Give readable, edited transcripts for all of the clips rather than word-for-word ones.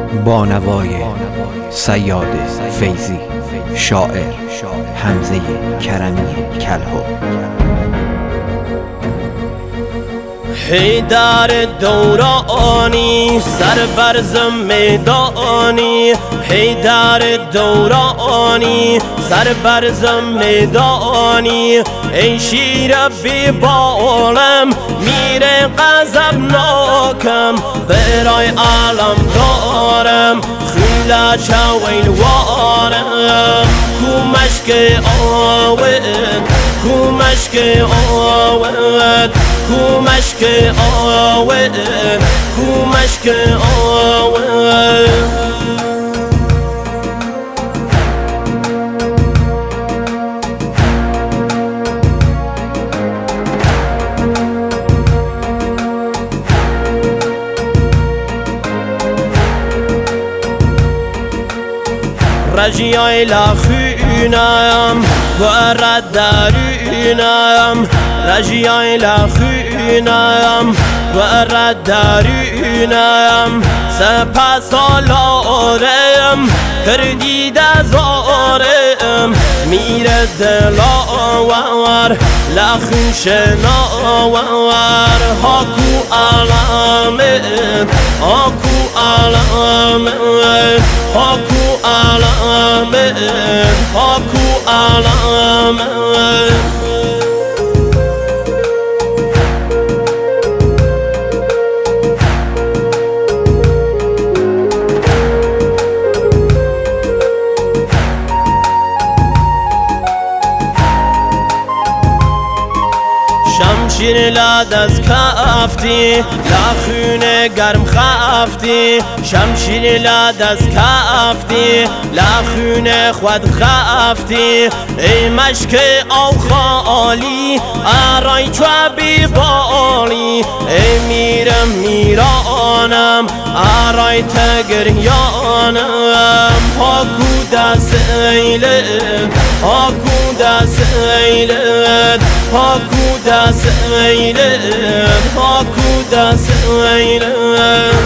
بانوای صیاد فیضی، شاعر حمزه کرمی کلهو. حیدر دورانی سر بر میدانی، حیدر دورانی سر بر میدانی، ای شیر بی بالم میره غضبناکم، برای عالم دارم خیلا چوین وارم، کو مشک آود کو مشک آود کو مشک آود کو مشک آود. رجیای لخونم و ردارونم، رجیای لخونم و ردارونم، سپس آلارم کردی دزارم، میره دلاور لخون شناور، هاکو علامت هاکو علامت هاکو علامت هاکو علامت. شمشیر لاد از کافتی لخون گرم خافتی، شمشیر لاد از کافتی لخون خود خافتی، ای مشک او خالی آرای چوبی بالی، ای میرم میرانم آرای تگریانم، هاکو دسیلت هاکو دسیلت هاکو دسیلت هاکو دسیلت.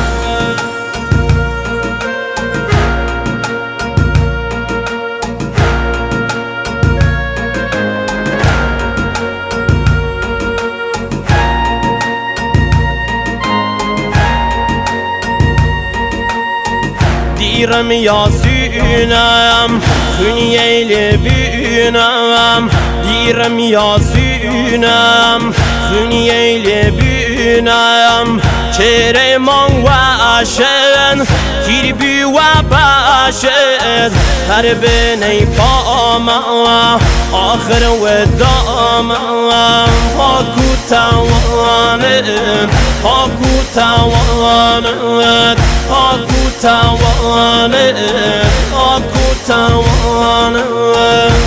دیرم یاسینم خونی لبینم، دیرم یاسینم خونی لبینم، چهره من واشن تیر بی و باشد، هر بینی پام آخر و دام، هاکو توانت هاکو توانت هاکو توانت هاکو توانت.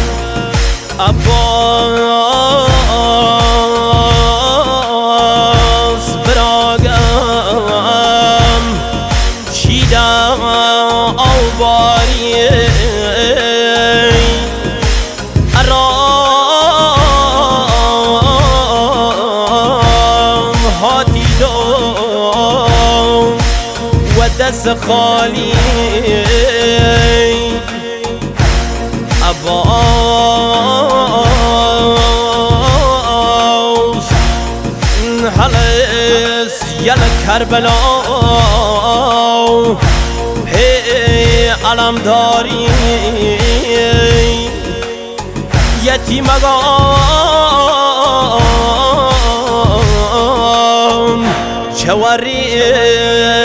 عباس براغم چیدا آواری ارام هاتی دو و دست خالی، عباس حلس یل کربلا، هی علم داری یتیم مگام چواری